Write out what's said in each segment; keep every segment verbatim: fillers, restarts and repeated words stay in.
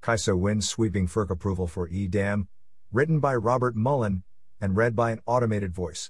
CAISO wins sweeping FERC approval for E D A M, written by Robert Mullen, and read by an automated voice.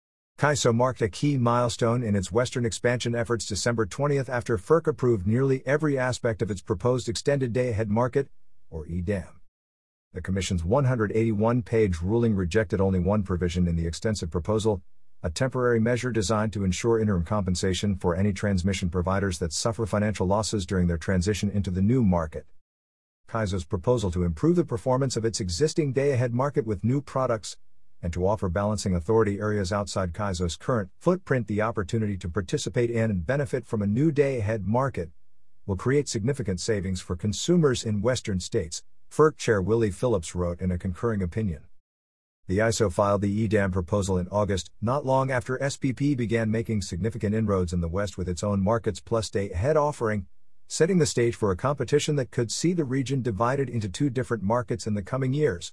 CAISO marked a key milestone in its Western expansion efforts December twentieth after FERC approved nearly every aspect of its proposed Extended Day-Ahead Market, or E D A M. The Commission's one hundred eighty-one page ruling rejected only one provision in the extensive proposal, a temporary measure designed to ensure interim compensation for any transmission providers that suffer financial losses during their transition into the new market. CAISO's proposal to improve the performance of its existing day-ahead market with new products, and to offer balancing authority areas outside CAISO's current footprint the opportunity to participate in and benefit from a new day-ahead market, will create significant savings for consumers in Western states, FERC Chair Willie Phillips wrote in a concurring opinion. The I S O filed the E D A M proposal in August, not long after S P P began making significant inroads in the West with its own Markets Plus day-ahead offering, setting the stage for a competition that could see the region divided into two different markets in the coming years.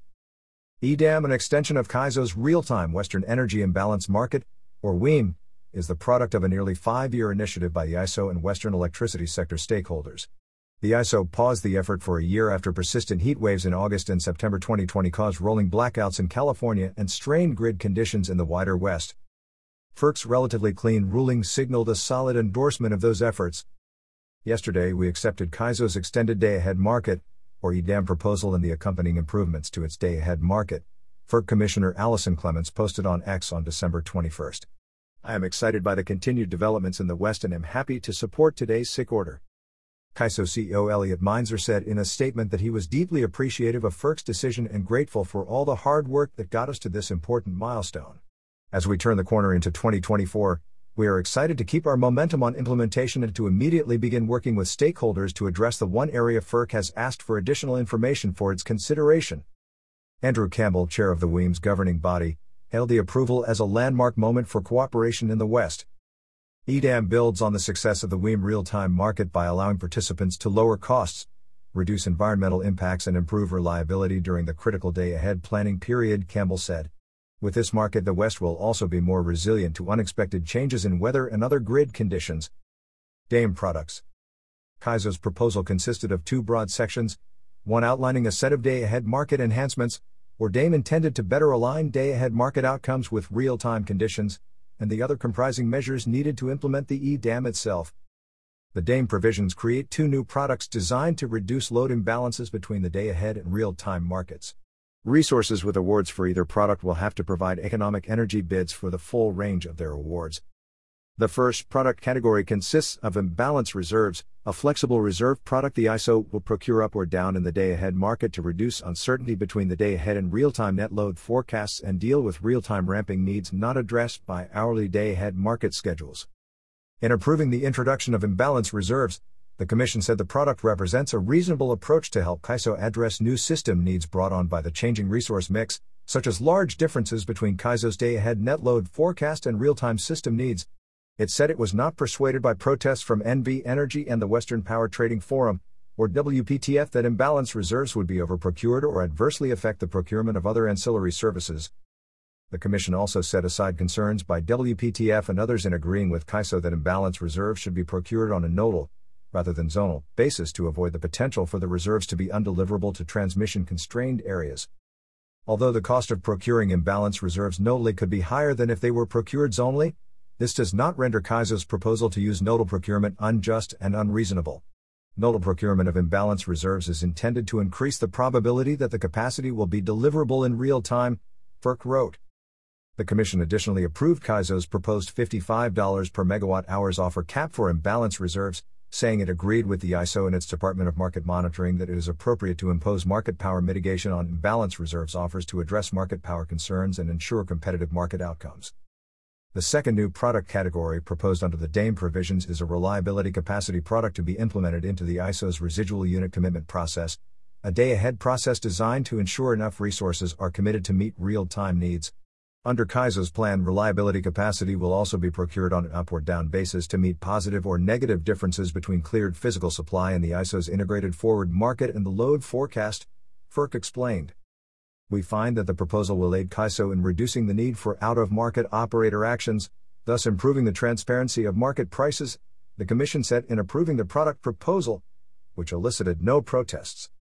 E D A M, an extension of CAISO's Real-Time Western Energy Imbalance Market, or W E M, is the product of a nearly five-year initiative by the I S O and Western electricity sector stakeholders. The I S O paused the effort for a year after persistent heat waves in August and September twenty twenty caused rolling blackouts in California and strained grid conditions in the wider West. FERC's relatively clean ruling signaled a solid endorsement of those efforts. Yesterday we accepted CAISO's Extended Day-Ahead Market, or E D A M proposal and the accompanying improvements to its day-ahead market, FERC Commissioner Allison Clements posted on X on December twenty-first. I am excited by the continued developments in the West and am happy to support today's S I C order. CAISO C E O Elliot Meinzer said in a statement that he was deeply appreciative of FERC's decision and grateful for all the hard work that got us to this important milestone. As we turn the corner into twenty twenty-four, we are excited to keep our momentum on implementation and to immediately begin working with stakeholders to address the one area FERC has asked for additional information for its consideration. Andrew Campbell, chair of the W E M's governing body, hailed the approval as a landmark moment for cooperation in the West. E D A M builds on the success of the W E M real-time market by allowing participants to lower costs, reduce environmental impacts and improve reliability during the critical day-ahead planning period, Campbell said. With this market, the West will also be more resilient to unexpected changes in weather and other grid conditions. D A M products. CAISO's proposal consisted of two broad sections, one outlining a set of day-ahead market enhancements, or D A M intended to better align day-ahead market outcomes with real-time conditions, and the other comprising measures needed to implement the E D A M itself. The D A M provisions create two new products designed to reduce load imbalances between the day-ahead and real-time markets. Resources with awards for either product will have to provide economic energy bids for the full range of their awards. The first product category consists of imbalance reserves, a flexible reserve product the I S O will procure up or down in the day-ahead market to reduce uncertainty between the day-ahead and real-time net load forecasts and deal with real-time ramping needs not addressed by hourly day-ahead market schedules. In approving the introduction of imbalance reserves, the Commission said the product represents a reasonable approach to help CAISO address new system needs brought on by the changing resource mix, such as large differences between CAISO's day-ahead net load forecast and real-time system needs. It said it was not persuaded by protests from N V Energy and the Western Power Trading Forum, or W P T F, that imbalance reserves would be overprocured or adversely affect the procurement of other ancillary services. The Commission also set aside concerns by W P T F and others in agreeing with CAISO that imbalance reserves should be procured on a nodal, rather than zonal, basis to avoid the potential for the reserves to be undeliverable to transmission-constrained areas. Although the cost of procuring imbalance reserves nodally could be higher than if they were procured zonally, this does not render CAISO's proposal to use nodal procurement unjust and unreasonable. Nodal procurement of imbalance reserves is intended to increase the probability that the capacity will be deliverable in real time, FERC wrote. The Commission additionally approved CAISO's proposed fifty-five dollars per megawatt hours offer cap for imbalance reserves, saying it agreed with the I S O and its Department of Market Monitoring that it is appropriate to impose market power mitigation on imbalance reserves offers to address market power concerns and ensure competitive market outcomes. The second new product category proposed under the D A M provisions is a reliability capacity product to be implemented into the I S O's residual unit commitment process, a day-ahead process designed to ensure enough resources are committed to meet real-time needs. Under CAISO's plan, reliability capacity will also be procured on an up or down basis to meet positive or negative differences between cleared physical supply and the I S O's integrated forward market and the load forecast, FERC explained. We find that the proposal will aid CAISO in reducing the need for out-of-market operator actions, thus improving the transparency of market prices, the Commission said in approving the product proposal, which elicited no protests.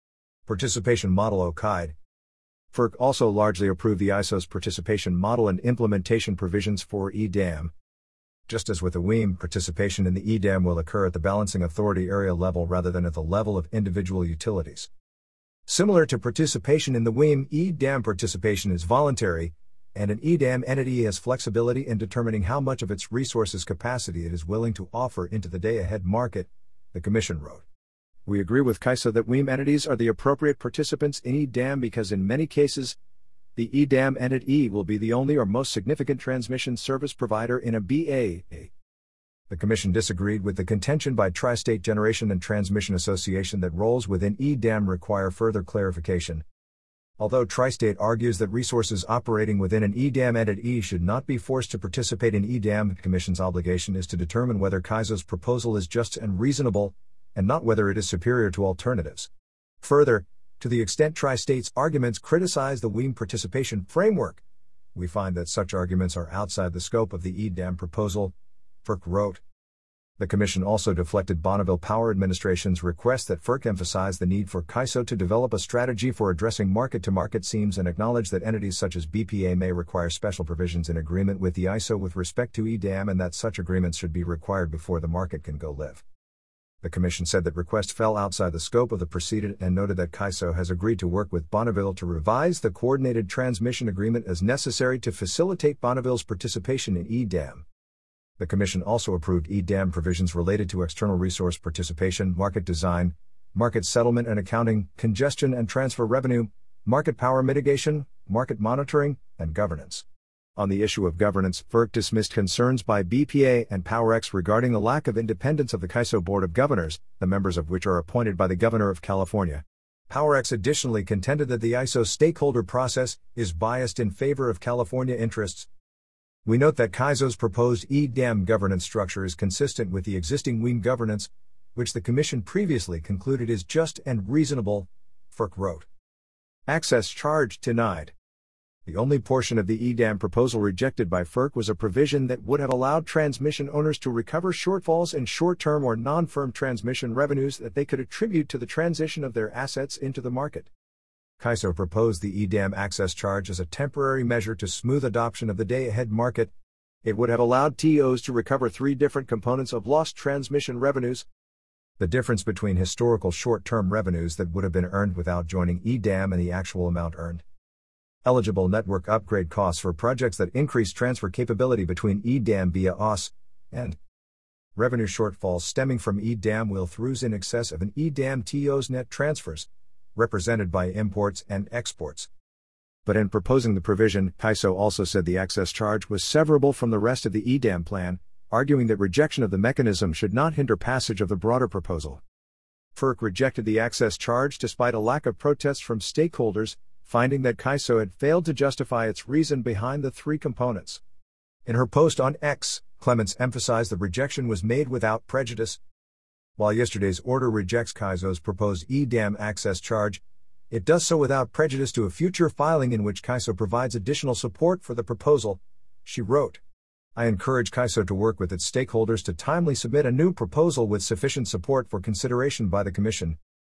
Participation Model O K I D. FERC also largely approved the I S O's participation model and implementation provisions for E D A M. Just as with the W E M, participation in the E D A M will occur at the balancing authority area level rather than at the level of individual utilities. Similar to participation in the W E M, E D A M participation is voluntary, and an E D A M entity has flexibility in determining how much of its resources capacity it is willing to offer into the day-ahead market, the Commission wrote. We agree with C I S O that W E M entities are the appropriate participants in E D A M because in many cases, the E D A M entity will be the only or most significant transmission service provider in a B A A. The Commission disagreed with the contention by Tri-State Generation and Transmission Association that roles within E D A M require further clarification. Although Tri-State argues that resources operating within an E D A M entity should not be forced to participate in E D A M, the Commission's obligation is to determine whether C I S O's proposal is just and reasonable, and not whether it is superior to alternatives. Further, to the extent Tri-State's arguments criticize the W E M participation framework, we find that such arguments are outside the scope of the E D A M proposal, FERC wrote. The Commission also deflected Bonneville Power Administration's request that FERC emphasize the need for C I S O to develop a strategy for addressing market-to-market seams and acknowledge that entities such as B P A may require special provisions in agreement with the I S O with respect to E D A M and that such agreements should be required before the market can go live. The Commission said that request fell outside the scope of the proceeding and noted that C I S O has agreed to work with Bonneville to revise the Coordinated Transmission Agreement as necessary to facilitate Bonneville's participation in E D A M. The Commission also approved E D A M provisions related to external resource participation, market design, market settlement and accounting, congestion and transfer revenue, market power mitigation, market monitoring, and governance. On the issue of governance, FERC dismissed concerns by B P A and PowerX regarding the lack of independence of the C I S O Board of Governors, the members of which are appointed by the Governor of California. PowerX additionally contended that the I S O stakeholder process is biased in favor of California interests. We note that C I S O's proposed E D A M governance structure is consistent with the existing W E M governance, which the Commission previously concluded is just and reasonable, FERC wrote. Access charge denied. The only portion of the E D A M proposal rejected by FERC was a provision that would have allowed transmission owners to recover shortfalls in short-term or non-firm transmission revenues that they could attribute to the transition of their assets into the market. C I S O proposed the E D A M access charge as a temporary measure to smooth adoption of the day-ahead market. It would have allowed T Os to recover three different components of lost transmission revenues. The difference between historical short-term revenues that would have been earned without joining E D A M and the actual amount earned. Eligible network upgrade costs for projects that increase transfer capability between E D A M via O S, and revenue shortfalls stemming from E D A M will-throughs in excess of an E D A M T O's net transfers, represented by imports and exports. But in proposing the provision, C I S O also said the access charge was severable from the rest of the E D A M plan, arguing that rejection of the mechanism should not hinder passage of the broader proposal. FERC rejected the access charge despite a lack of protests from stakeholders, finding that C I S O had failed to justify its reason behind the three components. In her post on X, Clements emphasized the rejection was made without prejudice. While yesterday's order rejects C I S O's proposed E D A M access charge, it does so without prejudice to a future filing in which C I S O provides additional support for the proposal, she wrote. I encourage C I S O to work with its stakeholders to timely submit a new proposal with sufficient support for consideration by the Commission.